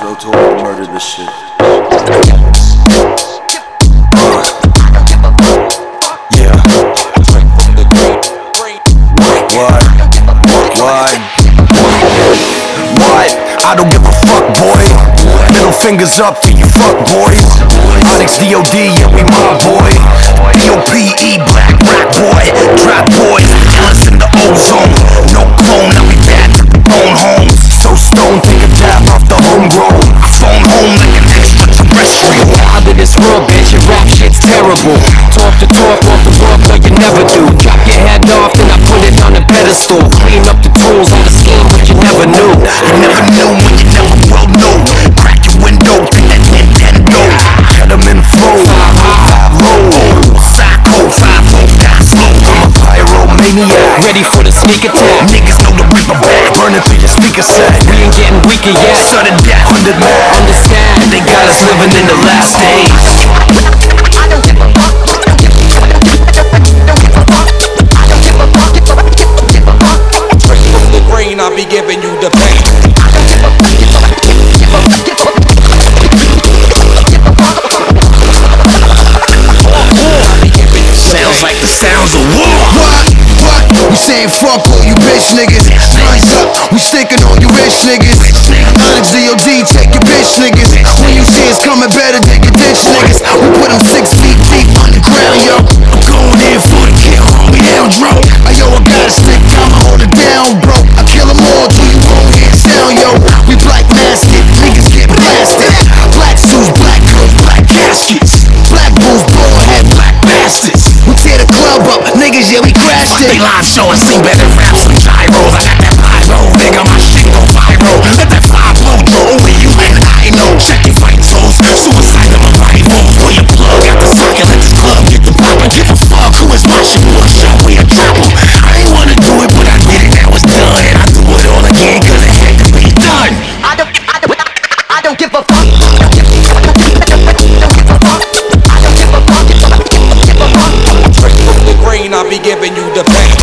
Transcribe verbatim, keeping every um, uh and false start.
Pro Tour murdered this shit. Uh, yeah. What? What? What? I don't give a fuck, boy. Middle fingers up to you fuck boys. Onyx D O D, yeah, we my boy. B O P E, black rap boy. Trap boys, killers in the ozone. No clone, now we bad to the bone home. So stone, take a dab off the homegrown. I phone home like an extraterrestrial. Out of this world, bitch, your rap shit's terrible. Talk the talk, off the walk, but you never do. Chop your head off, then I put it on a pedestal. Clean up the tools on the scheme, but you never knew. You never knew, you never will know. Crack your window, take that Nintendo. Cut them in flow, five high, five low. Psycho, five low, die slow. I'm a pyromaniac, Ready for the sneak attack. niggas know the reaper back. Burning through your speaker set. We ain't getting weaker yet. Sudden death, hundred mad. Understand, They got us living in the last days. I don't give a fuck. I don't give a fuck. I don't give a fuck. I don't give a fuck. Give a fuck. Straight from the green, I be giving you the pain. I don't give a fuck. Give a fuck. Give a fuck. Give a fuck. Sounds like the sounds of war. What? What? We saying fuck all you bitch niggas. Time's up, we sticking on you rich niggas. Onyx D O D, take your bitch niggas. When you see us coming, better take a ditch niggas. We put them six feet deep underground, yo. I'm going in for the kill, homie, down drunk. Hey, yo, I got a slick time, I hold it down, bro. I kill them all till you won't hear sound, yo. We black masted, niggas get blasted. Black suits, black girls, black caskets. Black bulls, blowing head, black bastards. We tear the club up, niggas, yeah, we crashed They it. live show and sing better raps with gyros. I got that pyro, nigga, my shit go viral. Let that five blow through, only you and I know. Check your vitals, suicidal arrival. Pull your plug out the socket, let this club get the poppin'. Give a fuck who is watching, who a show, we a drop 'em. I ain't wanna do it, but I did it, now it's done. And I do it all again, cause it had to be done. I don't. I don't. I don't give a fuck. I don't give a fuck. I don't give a fuck. I don't give a fuck. Give a fuck. Straight from the green, I be giving you the pain.